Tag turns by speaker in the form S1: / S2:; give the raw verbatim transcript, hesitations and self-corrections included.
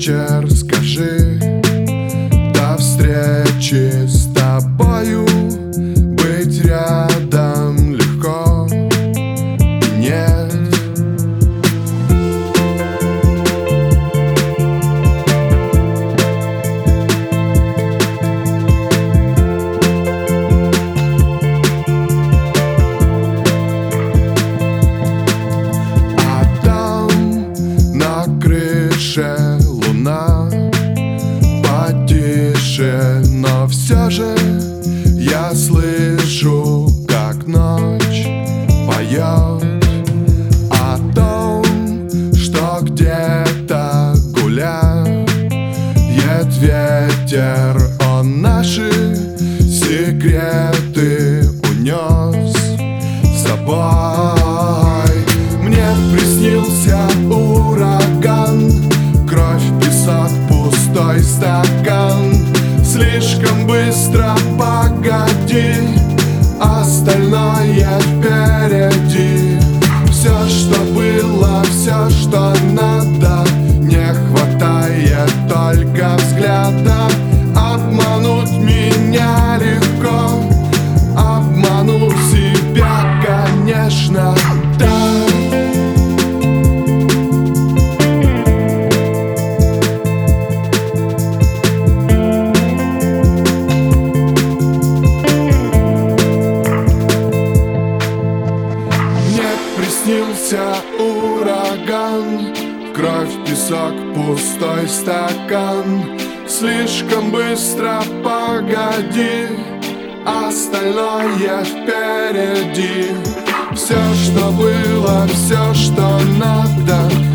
S1: вечер скажи: до встречи с тобою. Быть рядом легко и нет. Луна потише, но все же я слышу, как ночь поет о том, что где-то гуляет ветер. Он наши секреты унес с собой. Мне приснился ураган, кровь, песок, пустой стакан. Слишком быстро, погоди, остальное впереди. Все, что было, все, что надо, не хватает только взгляда. Обмануть меня легко, обману себя, конечно, да. Приснился ураган, кровь, песок, пустой стакан. Слишком быстро, погоди, остальное впереди. Все, что было, все, что надо,